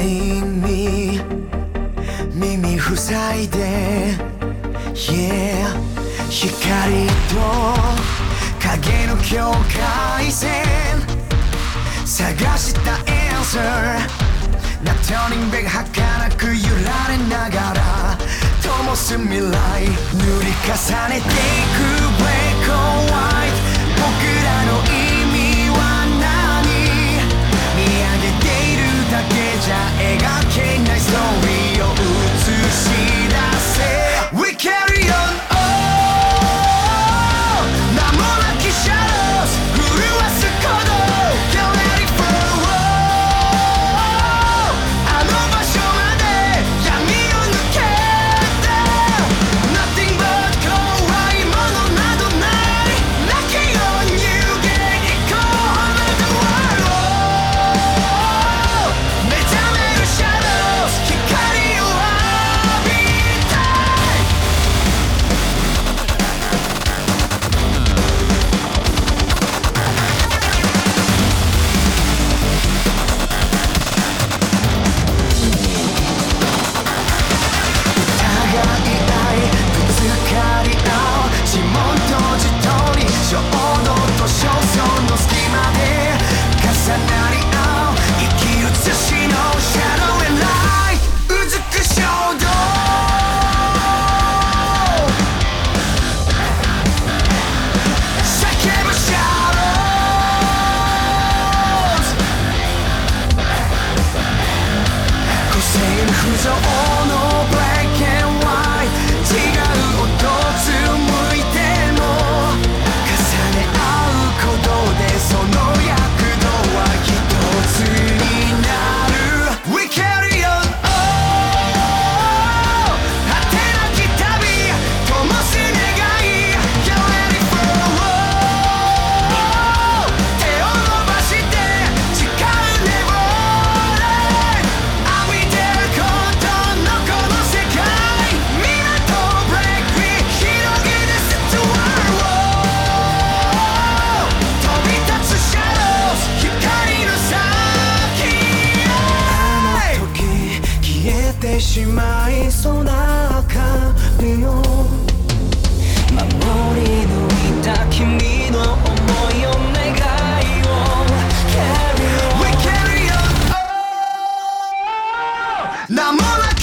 耳塞いで、yeah、光と影の境界線探した answer ナトリンベが儚く揺られながら灯す未来塗り重ねていく Black or White 僕らの意味は何見上げているだけじゃ描けないストーリーを映し出せ We carry on名もなき shadows 震わす鼓動 Get ready for war あの場所まで闇を抜けて Nothing but 怖いものなどない泣きを逃げに行こう Let the world 目覚める shadows 光を浴びたい互い合いぶつかり合う指紋とじとり衝動と焦燥の隙間で重なり合う生きる写しの Shadow and Light うずく衝動叫ぶ Shadows 個性不増の Black and White 違う音紡いでも重ね合うことでその躍動は一つになる We carry on 果てなき旅灯す願い Get ready for war 手を伸ばして誓う Never let 浴びてることのこの世界港を break free 広げて set the world 飛び立つ shadows 光の先へあの時消えてしまいそうな明かりを守り抜いた君の想いを願いを Carry on We carry on 名もなき